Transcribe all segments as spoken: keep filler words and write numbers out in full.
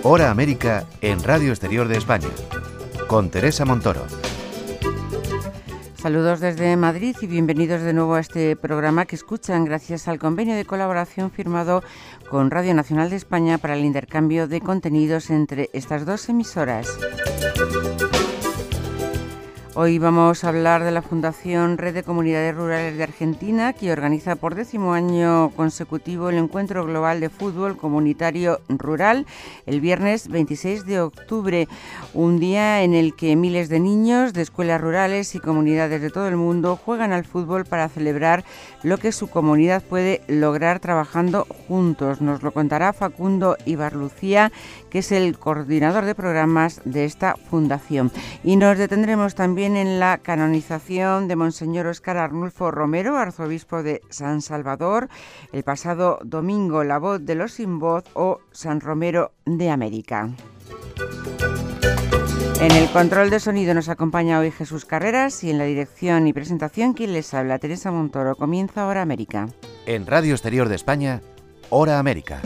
Hora América en Radio Exterior de España, con Teresa Montoro. Saludos desde Madrid y bienvenidos de nuevo a este programa que escuchan gracias al convenio de colaboración firmado con Radio Nacional de España para el intercambio de contenidos entre estas dos emisoras. Hoy vamos a hablar de la Fundación Red de Comunidades Rurales de Argentina, que organiza por décimo año consecutivo el Encuentro Global de Fútbol Comunitario Rural el viernes veintiséis de octubre, un día en el que miles de niños de escuelas rurales y comunidades de todo el mundo juegan al fútbol para celebrar lo que su comunidad puede lograr trabajando juntos. Nos lo contará Facundo Ibarlucía, que es el coordinador de programas de esta fundación. Y nos detendremos también en la canonización de Monseñor Óscar Arnulfo Romero, arzobispo de San Salvador, el pasado domingo, la voz de los sin voz o San Romero de América. En el control de sonido nos acompaña hoy Jesús Carreras y en la dirección y presentación quien les habla, Teresa Montoro. Comienza Hora América. En Radio Exterior de España, Hora América.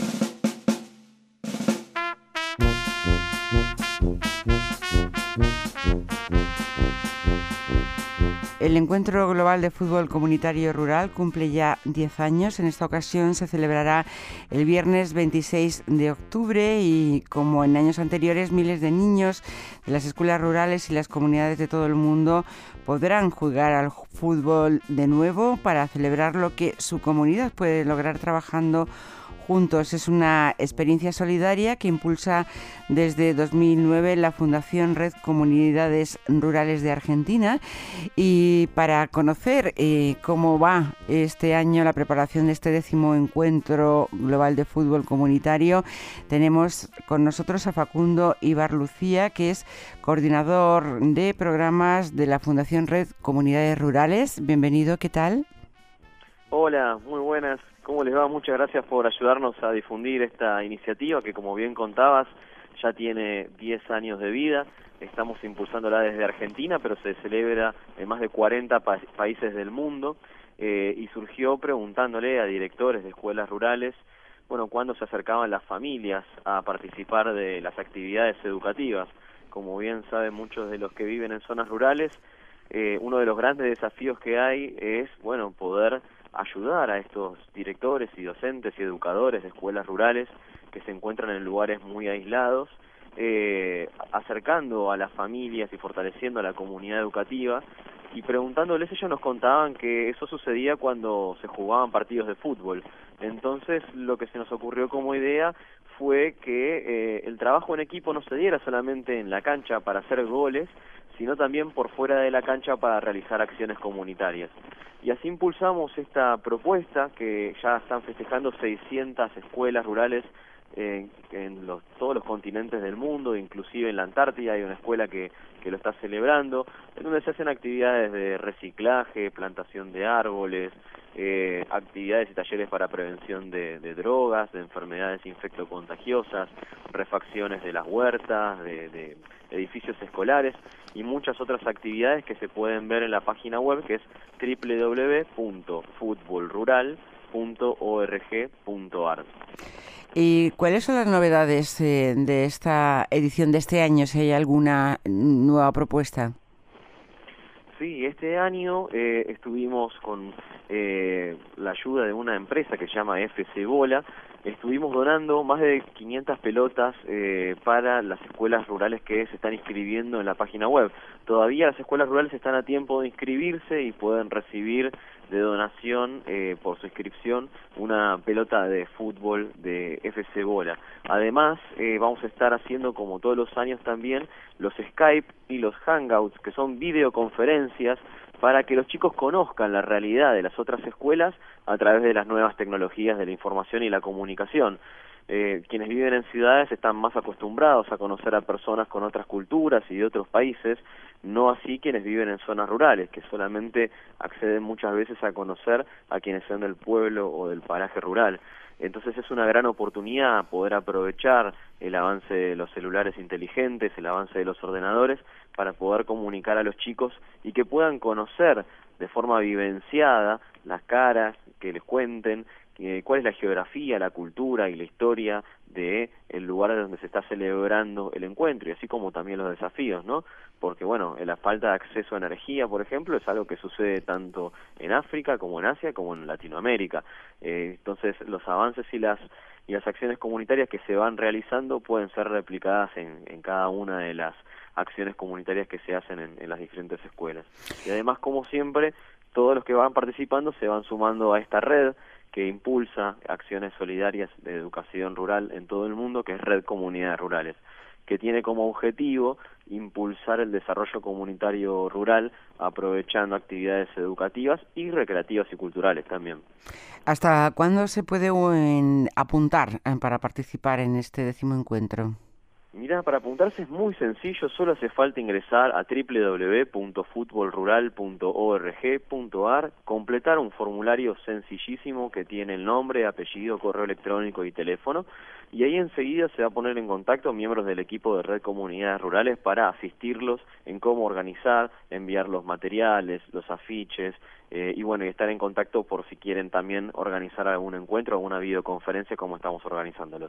El Encuentro Global de Fútbol Comunitario Rural cumple ya diez años. En esta ocasión se celebrará el viernes veintiséis de octubre y, como en años anteriores, miles de niños de las escuelas rurales y las comunidades de todo el mundo podrán jugar al fútbol de nuevo para celebrar lo que su comunidad puede lograr trabajando juntos. Es una experiencia solidaria que impulsa desde dos mil nueve la Fundación Red Comunidades Rurales de Argentina. Y para conocer eh, cómo va este año la preparación de este décimo encuentro global de fútbol comunitario, tenemos con nosotros a Facundo Ibarlucía, que es coordinador de programas de la Fundación Red Comunidades Rurales. Bienvenido, ¿qué tal? Hola, muy buenas. ¿Cómo les va? Muchas gracias por ayudarnos a difundir esta iniciativa que, como bien contabas, ya tiene diez años de vida. Estamos impulsándola desde Argentina, pero se celebra en más de cuarenta pa- países del mundo eh, y surgió preguntándole a directores de escuelas rurales, bueno, cuándo se acercaban las familias a participar de las actividades educativas. Como bien saben muchos de los que viven en zonas rurales, eh, uno de los grandes desafíos que hay es, bueno, poder ayudar a estos directores y docentes y educadores de escuelas rurales que se encuentran en lugares muy aislados, eh, acercando a las familias y fortaleciendo a la comunidad educativa, y preguntándoles, ellos nos contaban que eso sucedía cuando se jugaban partidos de fútbol. Entonces lo que se nos ocurrió como idea fue que eh, el trabajo en equipo no se diera solamente en la cancha para hacer goles, sino también por fuera de la cancha para realizar acciones comunitarias. Y así impulsamos esta propuesta, que ya están festejando seiscientas escuelas rurales en, en los, todos los continentes del mundo, inclusive en la Antártida hay una escuela que, que lo está celebrando, en donde se hacen actividades de reciclaje, plantación de árboles, eh, actividades y talleres para prevención de, de drogas, de enfermedades infectocontagiosas, refacciones de las huertas, de, de edificios escolares y muchas otras actividades que se pueden ver en la página web, que es doble u doble u doble u punto futbol rural punto org punto ar. ¿Y cuáles son las novedades eh, de esta edición de este año, si hay alguna nueva propuesta? Sí, este año eh, estuvimos con eh, la ayuda de una empresa que se llama F C Bola. Estuvimos donando más de quinientas pelotas eh, para las escuelas rurales que se están inscribiendo en la página web. Todavía las escuelas rurales están a tiempo de inscribirse y pueden recibir de donación eh, por su inscripción una pelota de fútbol de F C Bola. Además, eh, vamos a estar haciendo, como todos los años también, los Skype y los Hangouts, que son videoconferencias para que los chicos conozcan la realidad de las otras escuelas a través de las nuevas tecnologías de la información y la comunicación. Eh, quienes viven en ciudades están más acostumbrados a conocer a personas con otras culturas y de otros países, no así quienes viven en zonas rurales, que solamente acceden muchas veces a conocer a quienes son del pueblo o del paraje rural. Entonces es una gran oportunidad poder aprovechar el avance de los celulares inteligentes, el avance de los ordenadores, para poder comunicar a los chicos y que puedan conocer de forma vivenciada las caras, que les cuenten eh, cuál es la geografía, la cultura y la historia de el lugar donde se está celebrando el encuentro, y así como también los desafíos, ¿no? Porque, bueno, la falta de acceso a energía, por ejemplo, es algo que sucede tanto en África como en Asia como en Latinoamérica. Eh, entonces, los avances y las y las acciones comunitarias que se van realizando pueden ser replicadas en, en cada una de las acciones comunitarias que se hacen en, en las diferentes escuelas. Y además, como siempre, todos los que van participando se van sumando a esta red que impulsa acciones solidarias de educación rural en todo el mundo, que es Red Comunidades Rurales, que tiene como objetivo impulsar el desarrollo comunitario rural aprovechando actividades educativas y recreativas y culturales también. ¿Hasta cuándo se puede en, apuntar eh, para participar en este décimo encuentro? Mira, para apuntarse es muy sencillo, solo hace falta ingresar a doble u doble u doble u punto futbol rural punto org punto a r, completar un formulario sencillísimo que tiene el nombre, apellido, correo electrónico y teléfono, y ahí enseguida se va a poner en contacto miembros del equipo de Red Comunidades Rurales para asistirlos en cómo organizar, enviar los materiales, los afiches, eh, y bueno, y estar en contacto por si quieren también organizar algún encuentro o alguna videoconferencia como estamos organizándolos.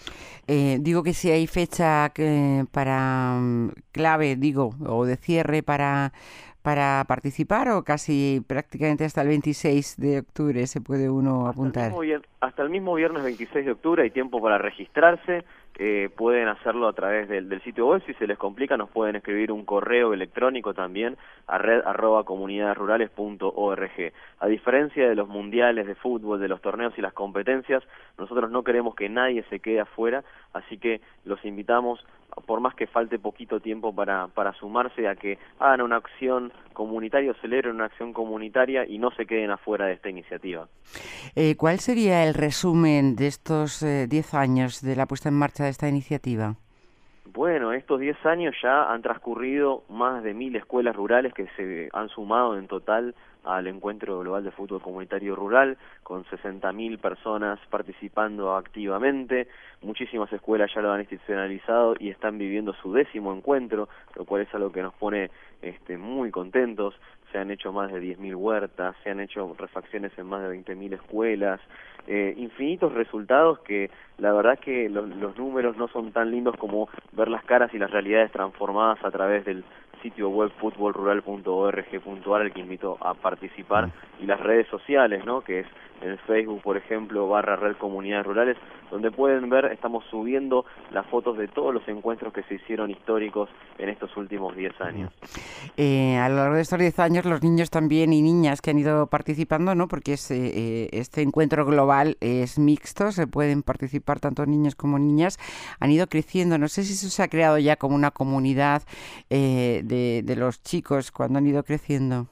Eh, digo que si hay fecha que, para um, clave, digo, o de cierre para, para participar, o casi prácticamente hasta el veintiséis de octubre se puede uno Hasta el apuntar. mismo vier- hasta el mismo viernes veintiséis de octubre hay tiempo para registrarse. Eh, pueden hacerlo a través del, del sitio web. Si se les complica, nos pueden escribir un correo electrónico también a red arroba comunidades rurales punto org. A diferencia de los mundiales de fútbol, de los torneos y las competencias, nosotros no queremos que nadie se quede afuera, así que los invitamos, por más que falte poquito tiempo para, para sumarse, a que hagan una acción comunitaria o celebren una acción comunitaria y no se queden afuera de esta iniciativa. Eh, ¿Cuál sería el resumen de estos diez eh, años de la puesta en marcha de esta iniciativa? Bueno, estos diez años ya han transcurrido más de mil escuelas rurales que se han sumado en total al Encuentro Global de Fútbol Comunitario Rural, con sesenta mil personas participando activamente. Muchísimas escuelas ya lo han institucionalizado y están viviendo su décimo encuentro, lo cual es algo que nos pone este, muy contentos. Se han hecho más de diez mil huertas, se han hecho refacciones en más de veinte mil escuelas, eh, infinitos resultados que la verdad es que los, los números no son tan lindos como ver las caras y las realidades transformadas a través del sitio web futbol rural punto org punto a r, al que invito a participar, y las redes sociales, ¿no? Que es en Facebook, por ejemplo, barra Red Comunidades Rurales, donde pueden ver, estamos subiendo las fotos de todos los encuentros que se hicieron históricos en estos últimos diez años. Eh, a lo largo de estos diez años, los niños también y niñas que han ido participando, ¿no? Porque es, eh, este encuentro global es mixto, se pueden participar tanto niños como niñas, han ido creciendo. No sé si eso se ha creado ya como una comunidad eh, de, de los chicos cuando han ido creciendo.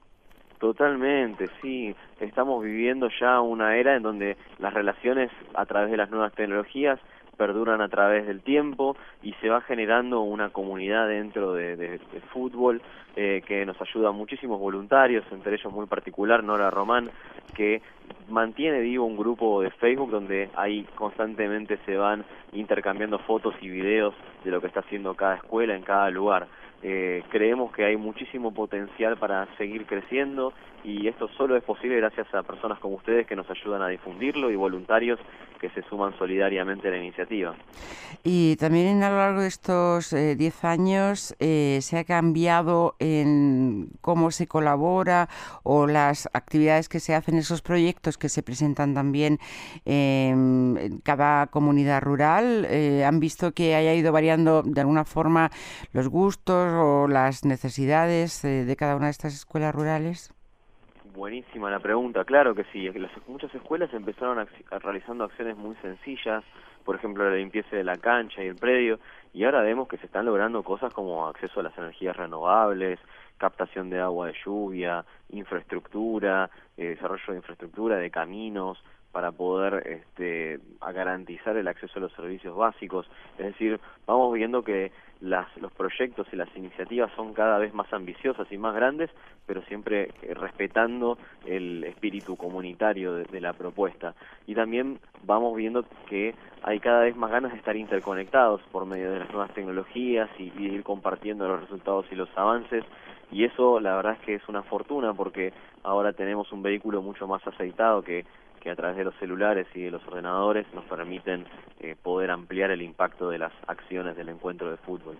Totalmente, sí. Estamos viviendo ya una era en donde las relaciones a través de las nuevas tecnologías perduran a través del tiempo y se va generando una comunidad dentro de, de, de fútbol eh, que nos ayuda a muchísimos voluntarios, entre ellos muy particular Nora Román, que mantiene vivo un grupo de Facebook donde ahí constantemente se van intercambiando fotos y videos de lo que está haciendo cada escuela en cada lugar. Eh, creemos que hay muchísimo potencial para seguir creciendo y esto solo es posible gracias a personas como ustedes que nos ayudan a difundirlo y voluntarios que se suman solidariamente a la iniciativa. Y también a lo largo de estos eh, diez años eh, se ha cambiado en cómo se colabora o las actividades que se hacen, esos proyectos que se presentan también eh, en cada comunidad rural. Eh, ¿Han visto que haya ido variando de alguna forma los gustos o las necesidades eh, de cada una de estas escuelas rurales? Buenísima la pregunta, claro que sí. Las, muchas escuelas empezaron a, a, realizando acciones muy sencillas, por ejemplo la limpieza de la cancha y el predio, y ahora vemos que se están logrando cosas como acceso a las energías renovables, captación de agua de lluvia, infraestructura, eh, desarrollo de infraestructura, de caminos, para poder este, a garantizar el acceso a los servicios básicos. Es decir, vamos viendo que las, los proyectos y las iniciativas son cada vez más ambiciosas y más grandes, pero siempre eh, respetando el espíritu comunitario de, de la propuesta. Y también vamos viendo que hay cada vez más ganas de estar interconectados por medio de las nuevas tecnologías y, y ir compartiendo los resultados y los avances, y eso la verdad es que es una fortuna porque ahora tenemos un vehículo mucho más aceitado que que a través de los celulares y de los ordenadores nos permiten eh, poder ampliar el impacto de las acciones del encuentro de fútbol.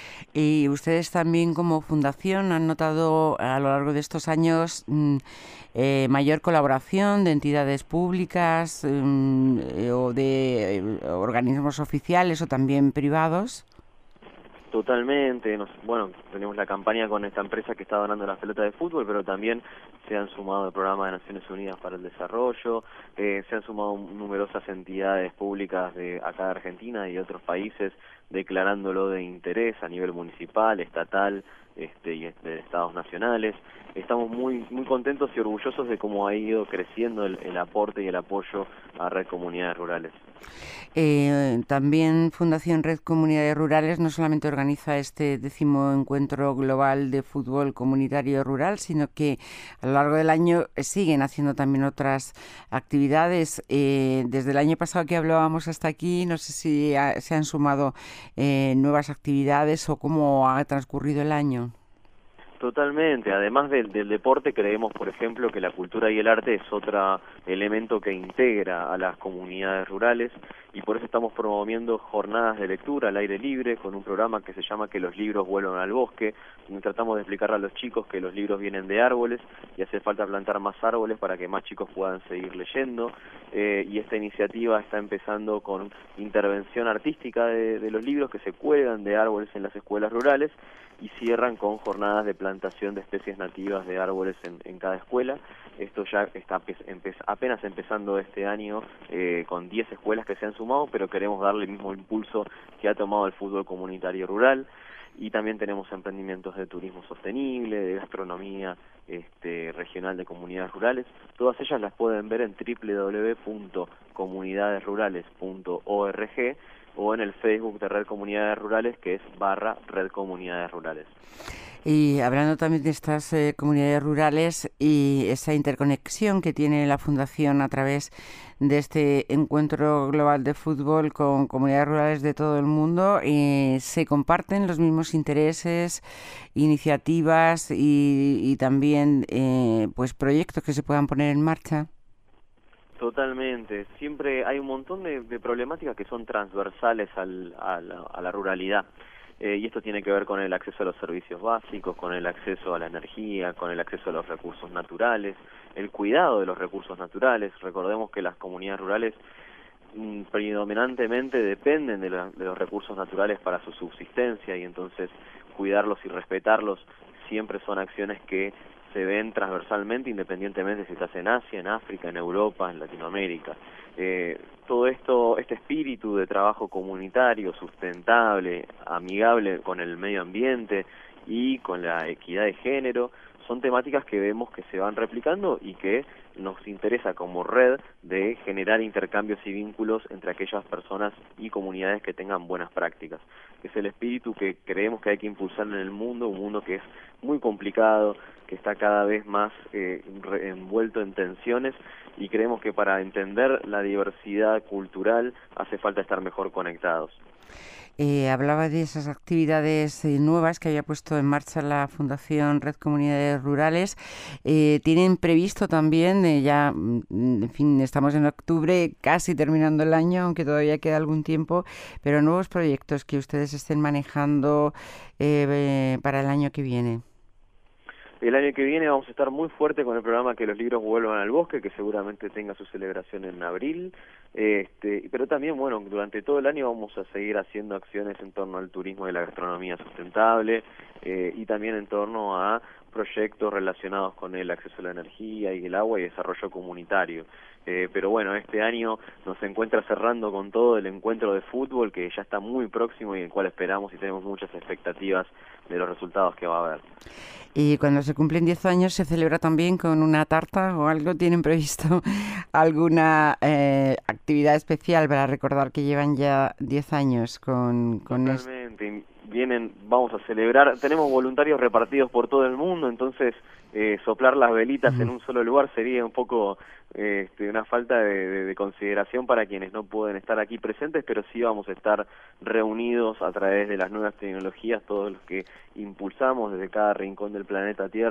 Y ustedes también como fundación han notado a lo largo de estos años mmm, eh, mayor colaboración de entidades públicas mmm, eh, o de eh, organismos oficiales o también privados. Totalmente, nos, bueno, tenemos la campaña con esta empresa que está donando las pelotas de fútbol, pero también se han sumado el programa de Naciones Unidas para el Desarrollo, eh, se han sumado numerosas entidades públicas de acá de Argentina y de otros países declarándolo de interés a nivel municipal, estatal este, y de estados nacionales. Estamos muy muy contentos y orgullosos de cómo ha ido creciendo el, el aporte y el apoyo a Red Comunidades Rurales. Eh, también Fundación Red Comunidades Rurales no solamente organiza este décimo encuentro global de fútbol comunitario rural, sino que a lo largo del año siguen haciendo también otras actividades. Eh, desde el año pasado que hablábamos hasta aquí, no sé si ha, se han sumado eh, nuevas actividades o cómo ha transcurrido el año. Totalmente, además del, del deporte creemos, por ejemplo, que la cultura y el arte es otro elemento que integra a las comunidades rurales y por eso estamos promoviendo jornadas de lectura al aire libre con un programa que se llama Que los libros vuelvan al bosque, donde tratamos de explicarle a los chicos que los libros vienen de árboles y hace falta plantar más árboles para que más chicos puedan seguir leyendo eh, y esta iniciativa está empezando con intervención artística de, de los libros que se cuelgan de árboles en las escuelas rurales y cierran con jornadas de plantación de especies nativas de árboles en, en cada escuela. Esto ya está empe apenas empezando este año eh, con diez escuelas que se han sumado, pero queremos darle el mismo impulso que ha tomado el fútbol comunitario rural. Y también tenemos emprendimientos de turismo sostenible, de gastronomía este, regional de comunidades rurales. Todas ellas las pueden ver en doble u doble u doble u punto comunidades rurales punto org o en el Facebook de Red Comunidades Rurales, que es barra Red Comunidades Rurales. Y hablando también de estas eh, comunidades rurales y esa interconexión que tiene la Fundación a través de este encuentro global de fútbol con comunidades rurales de todo el mundo, eh, se comparten los mismos intereses, iniciativas y, y también eh, pues proyectos que se puedan poner en marcha. Totalmente. Siempre hay un montón de, de problemáticas que son transversales al, a, la, a la ruralidad. Eh, y esto tiene que ver con el acceso a los servicios básicos, con el acceso a la energía, con el acceso a los recursos naturales, el cuidado de los recursos naturales. Recordemos que las comunidades rurales mm, predominantemente dependen de, la, de los recursos naturales para su subsistencia y entonces cuidarlos y respetarlos siempre son acciones que se ven transversalmente, independientemente si estás en Asia, en África, en Europa, en Latinoamérica. Eh, todo esto, este espíritu de trabajo comunitario, sustentable, amigable con el medio ambiente y con la equidad de género, son temáticas que vemos que se van replicando y que nos interesa como red de generar intercambios y vínculos entre aquellas personas y comunidades que tengan buenas prácticas. Es el espíritu que creemos que hay que impulsar en el mundo, un mundo que es muy complicado, que está cada vez más eh, envuelto en tensiones y creemos que para entender la diversidad cultural hace falta estar mejor conectados. Eh, hablaba de esas actividades eh, nuevas que había puesto en marcha la Fundación Red Comunidades Rurales. Eh, ¿Tienen previsto también, eh, ya, en fin, estamos en octubre, casi terminando el año, aunque todavía queda algún tiempo, pero nuevos proyectos que ustedes estén manejando eh, eh, para el año que viene? El año que viene vamos a estar muy fuerte con el programa Que los libros vuelvan al bosque, que seguramente tenga su celebración en abril. Este, pero también, bueno, durante todo el año vamos a seguir haciendo acciones en torno al turismo y la gastronomía sustentable eh, y también en torno a proyectos relacionados con el acceso a la energía y el agua y desarrollo comunitario. Eh, pero bueno, este año nos encuentra cerrando con todo el encuentro de fútbol que ya está muy próximo y el cual esperamos y tenemos muchas expectativas de los resultados que va a haber. Y cuando se cumplen diez años se celebra también con una tarta o algo. ¿Tienen previsto alguna eh, actividad especial para recordar que llevan ya diez años con, con Totalmente. Vienen, vamos a celebrar, tenemos voluntarios repartidos por todo el mundo, entonces eh, soplar las velitas uh-huh. en un solo lugar sería un poco eh, este, una falta de, de, de consideración para quienes no pueden estar aquí presentes, pero sí vamos a estar reunidos a través de las nuevas tecnologías, todos los que impulsamos desde cada rincón del planeta Tierra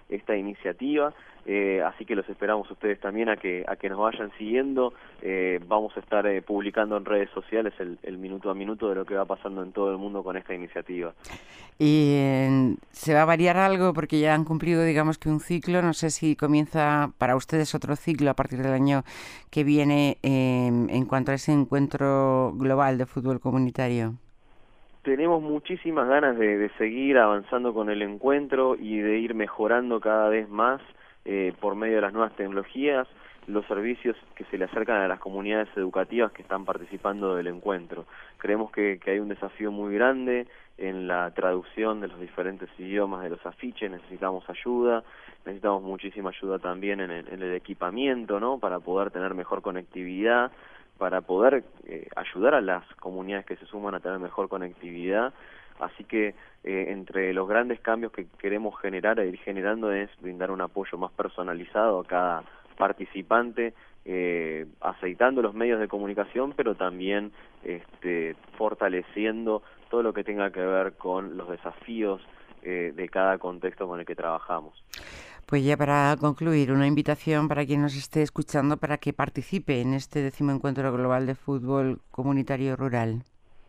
esta iniciativa. Eh, así que los esperamos ustedes también a que a que nos vayan siguiendo. Eh, vamos a estar eh, publicando en redes sociales el, el minuto a minuto de lo que va pasando en todo el mundo con esta iniciativa. ¿Y eh, se va a variar algo? Porque ya han cumplido, digamos que un ciclo. No sé si comienza para ustedes otro ciclo a partir del año que viene eh, en cuanto a ese encuentro global de fútbol comunitario. Tenemos muchísimas ganas de, de seguir avanzando con el encuentro y de ir mejorando cada vez más eh, por medio de las nuevas tecnologías, los servicios que se le acercan a las comunidades educativas que están participando del encuentro. Creemos que, que hay un desafío muy grande en la traducción de los diferentes idiomas de los afiches, necesitamos ayuda, necesitamos muchísima ayuda también en el, en el equipamiento, ¿no? Para poder tener mejor conectividad, para poder eh, ayudar a las comunidades que se suman a tener mejor conectividad. Así que eh, entre los grandes cambios que queremos generar e ir generando es brindar un apoyo más personalizado a cada participante, eh, aceitando los medios de comunicación, pero también este, fortaleciendo todo lo que tenga que ver con los desafíos eh, de cada contexto con el que trabajamos. Pues ya para concluir, una invitación para quien nos esté escuchando para que participe en este décimo encuentro global de fútbol comunitario rural.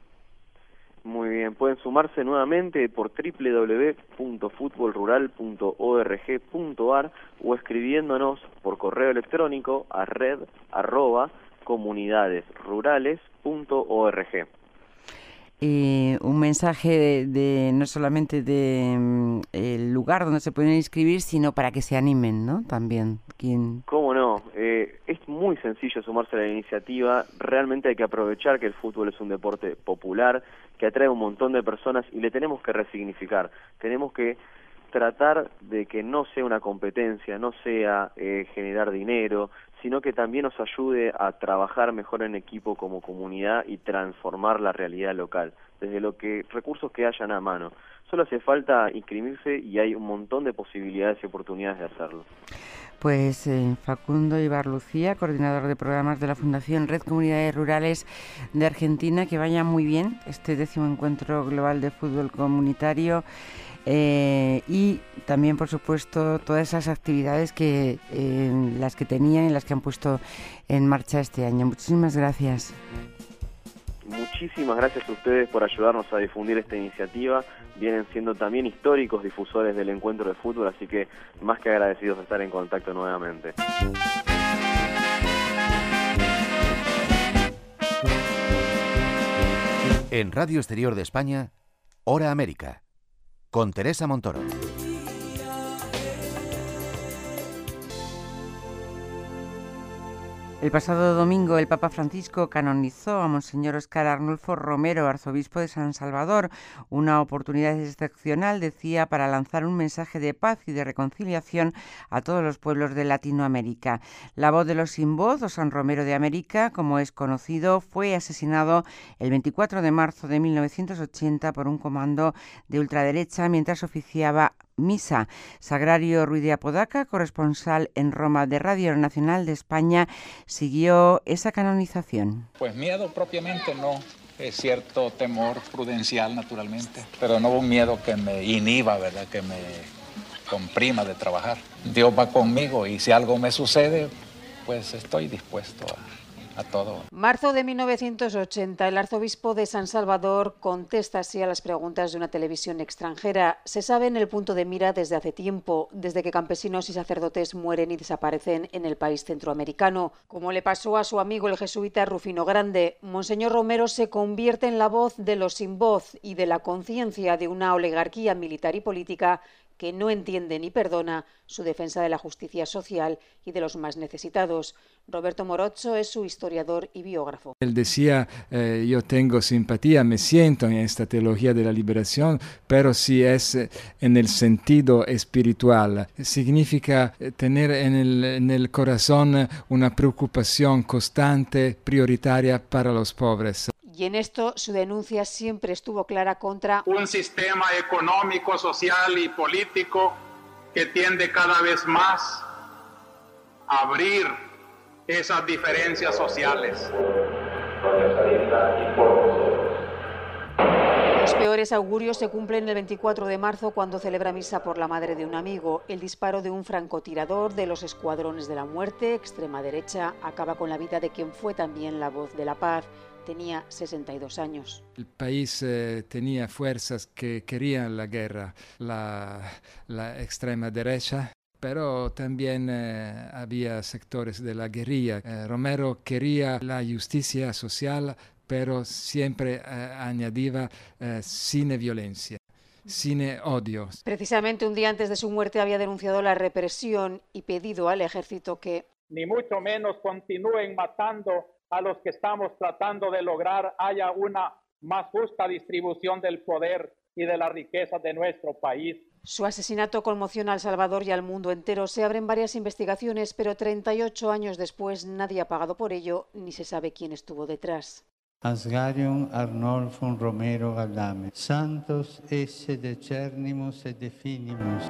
Muy bien, pueden sumarse nuevamente por doble u doble u doble u punto fútbol rural punto org punto a r o escribiéndonos por correo electrónico a red arroba comunidades rurales punto org. Eh, un mensaje de, de no solamente de um, el lugar donde se pueden inscribir, sino para que se animen, ¿no? También. ¿Quién? ¿Cómo no? Eh, es muy sencillo sumarse a la iniciativa. Realmente hay que aprovechar que el fútbol es un deporte popular, que atrae un montón de personas y le tenemos que resignificar. Tenemos que tratar de que no sea una competencia, no sea eh, generar dinero, sino que también nos ayude a trabajar mejor en equipo como comunidad y transformar la realidad local, desde lo que recursos que hayan a mano. Solo hace falta inscribirse y hay un montón de posibilidades y oportunidades de hacerlo. Pues eh, Facundo Ibarlucía, coordinador de programas de la Fundación Red Comunidades Rurales de Argentina, que vaya muy bien este décimo encuentro global de fútbol comunitario. Eh, y también, por supuesto, todas esas actividades que eh, las que tenían y las que han puesto en marcha este año. Muchísimas gracias. Muchísimas gracias a ustedes por ayudarnos a difundir esta iniciativa. Vienen siendo también históricos difusores del encuentro de fútbol, así que más que agradecidos de estar en contacto nuevamente. En Radio Exterior de España, Hora América, con Teresa Montoro. El pasado domingo el Papa Francisco canonizó a Monseñor Óscar Arnulfo Romero, arzobispo de San Salvador, una oportunidad excepcional, decía, para lanzar un mensaje de paz y de reconciliación a todos los pueblos de Latinoamérica. La voz de los sin voz, o San Romero de América, como es conocido, fue asesinado el veinticuatro de marzo de mil novecientos ochenta por un comando de ultraderecha mientras oficiaba misa. Sagrario Ruiz de Apodaca, corresponsal en Roma de Radio Nacional de España, siguió esa canonización. Pues miedo propiamente no, es cierto temor prudencial naturalmente, pero no un miedo que me inhiba, ¿verdad? Que me comprima de trabajar. Dios va conmigo y si algo me sucede, pues estoy dispuesto a a todo. Marzo de mil novecientos ochenta, el arzobispo de San Salvador contesta así a las preguntas de una televisión extranjera. Se sabe en el punto de mira desde hace tiempo, desde que campesinos y sacerdotes mueren y desaparecen en el país centroamericano. Como le pasó a su amigo el jesuita Rufino Grande, Monseñor Romero se convierte en la voz de los sin voz y de la conciencia de una oligarquía militar y política que no entiende ni perdona su defensa de la justicia social y de los más necesitados. Roberto Morocho es su historiador y biógrafo. Él decía, eh, yo tengo simpatía, me siento en esta teología de la liberación, pero si es en el sentido espiritual, significa tener en el, en el corazón una preocupación constante, prioritaria para los pobres. Y en esto su denuncia siempre estuvo clara contra un sistema económico, social y político que tiende cada vez más a abrir esas diferencias sociales. Los peores augurios se cumplen el veinticuatro de marzo cuando celebra misa por la madre de un amigo. El disparo de un francotirador de los Escuadrones de la Muerte, extrema derecha, acaba con la vida de quien fue también la voz de la paz. Tenía sesenta y dos años. El país eh, tenía fuerzas que querían la guerra, la, la extrema derecha, pero también eh, había sectores de la guerrilla. Eh, Romero quería la justicia social, pero siempre eh, añadía eh, sin violencia, sin odio. Precisamente un día antes de su muerte había denunciado la represión y pedido al ejército que ni mucho menos continúen matando a los que estamos tratando de lograr haya una más justa distribución del poder y de las riquezas de nuestro país. Su asesinato conmociona a El Salvador y al mundo entero. Se abren varias investigaciones, pero treinta y ocho años después nadie ha pagado por ello ni se sabe quién estuvo detrás. Asgarium Arnolfum Romero Galdame, santos esse decernimus et definimus.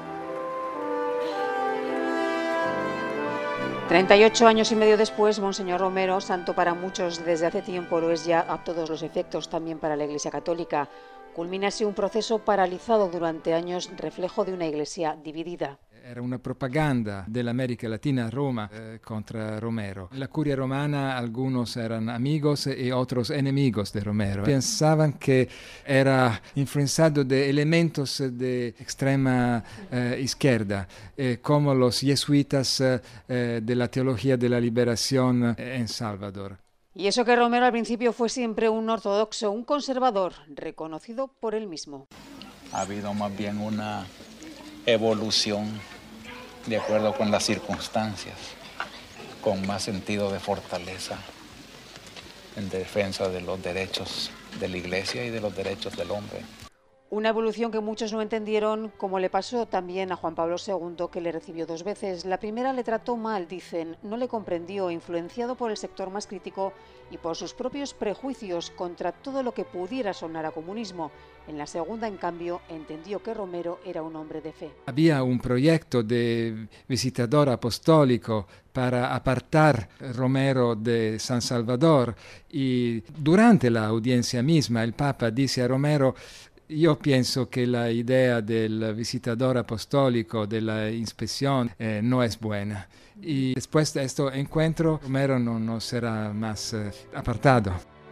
treinta y ocho años y medio después, Monseñor Romero, santo para muchos desde hace tiempo, lo es ya a todos los efectos también para la Iglesia Católica. Culmina así un proceso paralizado durante años, reflejo de una Iglesia dividida. Era una propaganda de la América Latina a Roma eh, contra Romero. En la curia romana algunos eran amigos y otros enemigos de Romero. Pensaban que era influenciado de elementos de extrema eh, izquierda, eh, como los jesuitas eh, de la teología de la liberación en Salvador. Y eso que Romero al principio fue siempre un ortodoxo, un conservador, reconocido por él mismo. Ha habido más bien una evolución de acuerdo con las circunstancias, con más sentido de fortaleza en defensa de los derechos de la Iglesia y de los derechos del hombre. Una evolución que muchos no entendieron, como le pasó también a Juan Pablo segundo, que le recibió dos veces. La primera le trató mal, dicen, no le comprendió, influenciado por el sector más crítico y por sus propios prejuicios contra todo lo que pudiera sonar a comunismo. En la segunda, en cambio, entendió que Romero era un hombre de fe. Había un proyecto de visitador apostólico para apartar Romero de San Salvador y durante la audiencia misma el Papa dice a Romero: yo pienso que la idea del visitador apostólico, de la inspección, eh, no es buena. Y después de este encuentro, Romero no, no será más eh, apartado.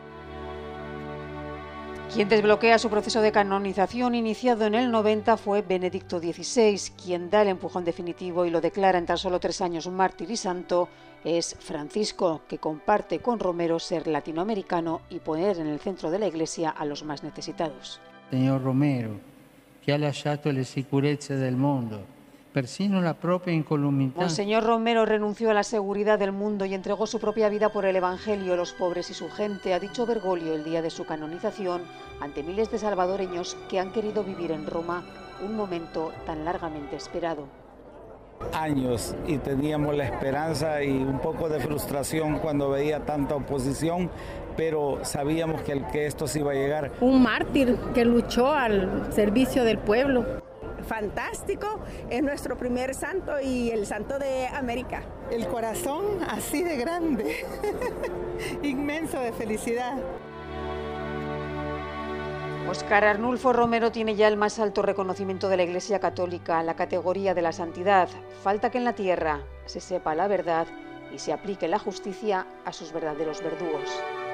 Quien desbloquea su proceso de canonización iniciado en el noventa fue Benedicto dieciséis. Quien da el empujón definitivo y lo declara en tan solo tres años mártir y santo es Francisco, que comparte con Romero ser latinoamericano y poner en el centro de la Iglesia a los más necesitados. Signor Romero, che ha lasciato le sicurezze del mondo, persino la propria incolumità. Monseñor Romero renunció a la seguridad del mundo y entregó su propia vida por el Evangelio, los pobres y su gente, ha dicho Bergoglio el día de su canonización, ante miles de salvadoreños que han querido vivir en Roma un momento tan largamente esperado. Años y teníamos la esperanza y un poco de frustración cuando veía tanta oposición, pero sabíamos que, el, que esto sí iba a llegar. Un mártir que luchó al servicio del pueblo. Fantástico, es nuestro primer santo y el santo de América. El corazón así de grande, inmenso de felicidad. Óscar Arnulfo Romero tiene ya el más alto reconocimiento de la Iglesia Católica, la categoría de la santidad. Falta que en la tierra se sepa la verdad y se aplique la justicia a sus verdaderos verdugos.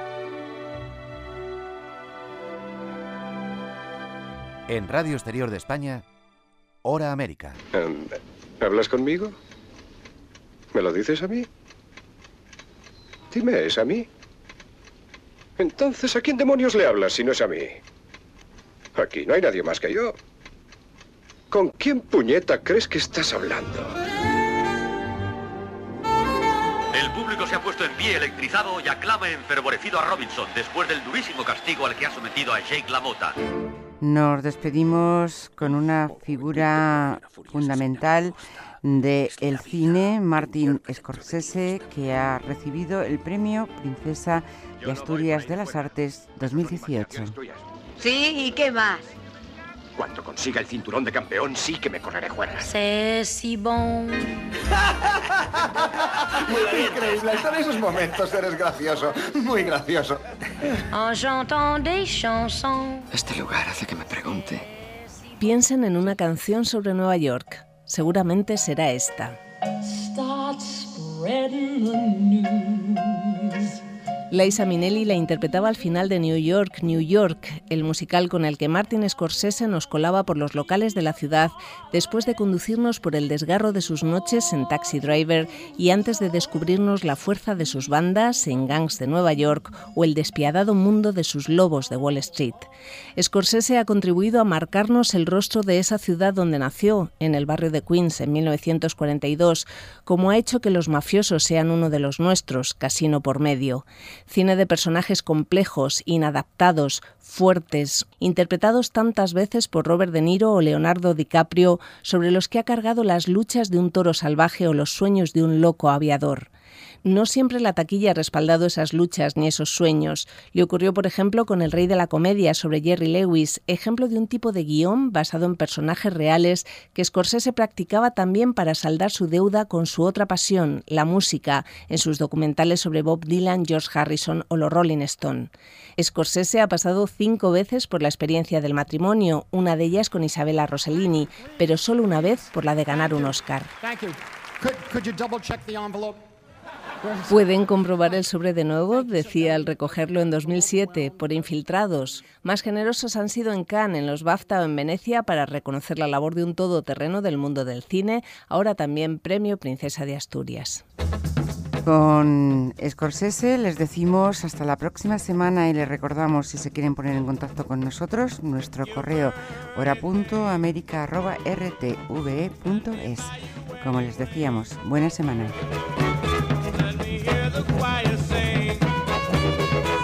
En Radio Exterior de España, Hora América. ¿Hablas conmigo? ¿Me lo dices a mí? Dime, ¿es a mí? Entonces, ¿a quién demonios le hablas si no es a mí? Aquí no hay nadie más que yo. ¿Con quién puñeta crees que estás hablando? El público se ha puesto en pie electrizado y aclama enfervorecido a Robinson después del durísimo castigo al que ha sometido a Sheikh LaMotta. Nos despedimos con una figura fundamental del cine, Martin Scorsese, que ha recibido el premio Princesa de Asturias de las Artes dos mil dieciocho. Sí, ¿y qué más? Cuando consiga el cinturón de campeón, sí que me correré fuera. C'est si bon. Increíble, en esos momentos eres gracioso, muy gracioso. En chantant des chansons. Este lugar hace que me pregunte. Piensen en una canción sobre Nueva York. Seguramente será esta. Start spreading the news. Liza Minnelli la interpretaba al final de New York, New York, el musical con el que Martin Scorsese nos colaba por los locales de la ciudad después de conducirnos por el desgarro de sus noches en Taxi Driver y antes de descubrirnos la fuerza de sus bandas en Gangs de Nueva York o el despiadado mundo de sus lobos de Wall Street. Scorsese ha contribuido a marcarnos el rostro de esa ciudad donde nació, en el barrio de Queens en mil novecientos cuarenta y dos, como ha hecho que Los mafiosos sean uno de los nuestros, Casino por medio. Cine de personajes complejos, inadaptados, fuertes, interpretados tantas veces por Robert De Niro o Leonardo DiCaprio, sobre los que ha cargado las luchas de un toro salvaje o los sueños de un loco aviador. No siempre la taquilla ha respaldado esas luchas ni esos sueños. Le ocurrió, por ejemplo, con El rey de la comedia sobre Jerry Lewis, ejemplo de un tipo de guión basado en personajes reales que Scorsese practicaba también para saldar su deuda con su otra pasión, la música, en sus documentales sobre Bob Dylan, George Harrison o los Rolling Stone. Scorsese ha pasado cinco veces por la experiencia del matrimonio, una de ellas con Isabella Rossellini, pero solo una vez por la de ganar un Oscar. Pueden comprobar el sobre de nuevo, decía al recogerlo en dos mil siete, por infiltrados. Más generosos han sido en Cannes, en los BAFTA o en Venecia para reconocer la labor de un todoterreno del mundo del cine, ahora también Premio Princesa de Asturias. Con Scorsese les decimos hasta la próxima semana y les recordamos, si se quieren poner en contacto con nosotros, nuestro correo hora punto america arroba r t v e punto es. Como les decíamos, buena semana. Let me hear the choir sing.